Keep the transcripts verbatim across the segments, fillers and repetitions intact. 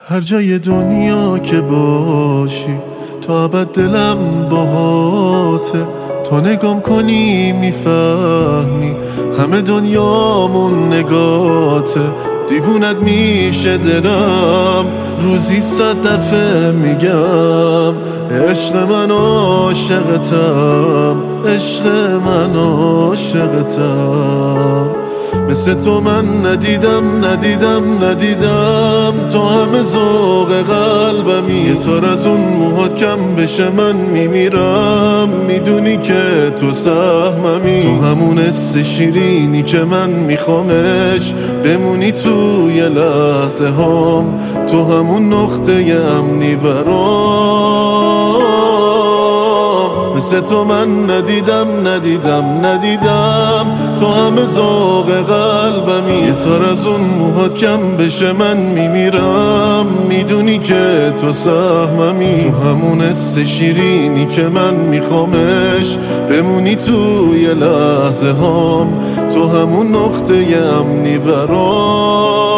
هر جای دنیا که باشی تو ابد دلم باهاته. تو نگام کنی میفهمی همه دنیامون نگاته. دیوونت میشه دلم روزی صد دفعه میگم عشق من عاشقتم، عشق من عاشقتم. مثل تو من ندیدم ندیدم ندیدم. تو همه ذوق قلبمی. یه تار از اون موهات کم بشه من میمیرم. میدونی که تو سهممی. تو همون حس شیرینی که من میخوامش بمونی توی لحظه هام. تو همون نقطه امنی برام. مثل تو من ندیدم ندیدم ندیدم. تو همه ذوق قلبمی. یه تار از اون موهات کم بشه من میمیرم. میدونی که تو سهممی. تو همون حس شیرینی که من میخوامش بمونی توی لحظه هام. تو همون نقطه امنی برام.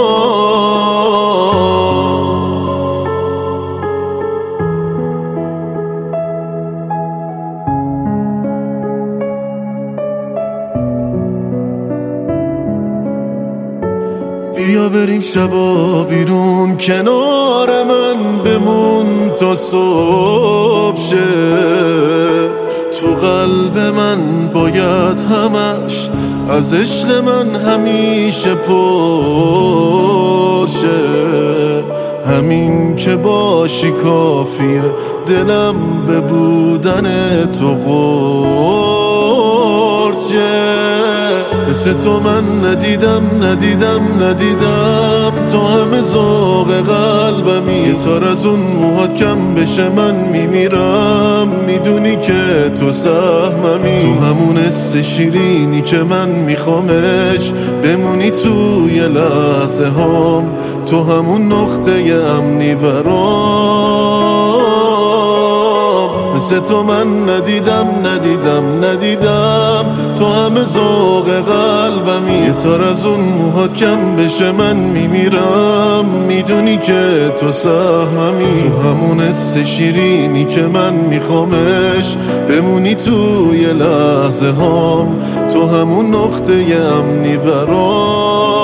بیا بریم شبا بیرون کنار من بمون تا صبح شه. تو قلب من باید همش از عشق من همیشه پرشه. همین که باشی کافیه دلم به بودن تو قرصه. مثل تو من ندیدم ندیدم ندیدم. تو همه ذوق قلبمی. یه تار از اون موهات کم بشه من میمیرم. میدونی که تو سهممی. تو همون حس شیرینی که من میخوامش بمونی توی لحظه هام. تو همون نقطه امنی برام. مثل تو من ندیدم ندیدم ندیدم. تو همه ذوق قلبمی. یه تار از اون موهات کم بشه من میمیرم. میدونی که تو سهممی. تو همون حس شیرینی که من میخوامش بمونی توی لحظه هام. تو همون نقطه امنی برام.